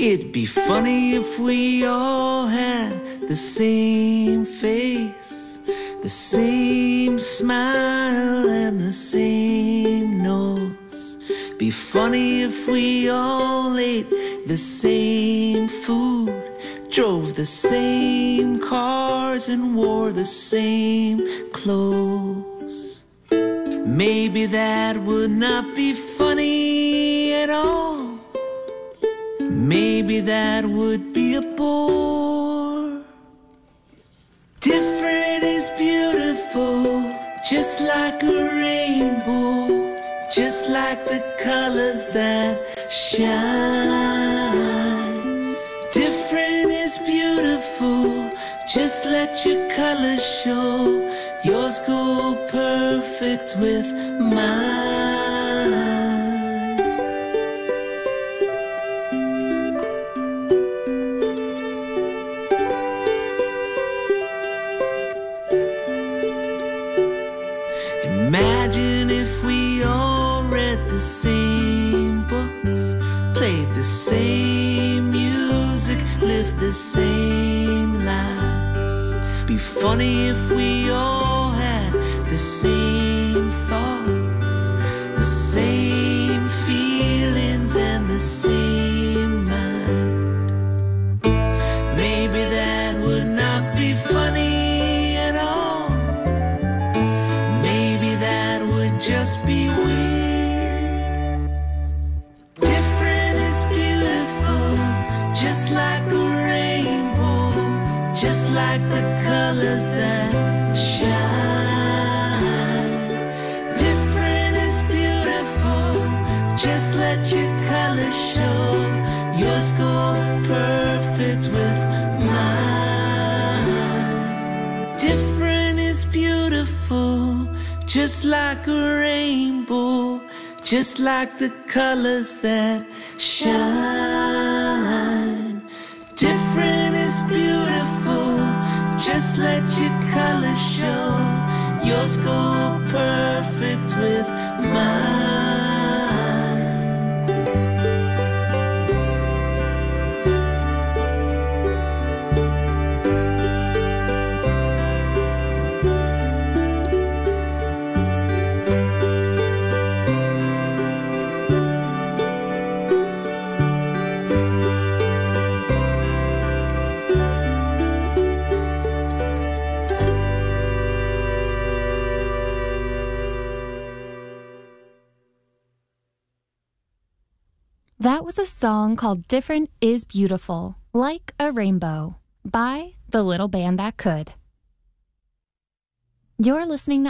It'd be funny if we all had the same face, the same smile and the same nose. Be funny if we all ate the same food, drove the same cars and wore the same clothes. Maybe that would not be funny at all. Maybe that would be a bore. Different is beautiful, just like a rainbow, just like the colors that shine. Different is beautiful, just let your colors show. Yours go perfect with mine. Imagine if we all read the same books, played the same music, lived the same lives. Be funny if we all had the same thoughts, the same feelings and the same mind. Maybe that would not be funny at all. Maybe that would just be weird. Different is beautiful, just like a rainbow, just like the colors that shine. Different is beautiful, just let your colors show. Yours go perfect with mine. Different is beautiful, just like a rainbow, just like the colors that shine. Different is beautiful, just let your colors show. Yours go perfect with mine. That was a song called Different is Beautiful, Like a Rainbow by The Little Band That Could. You're listening to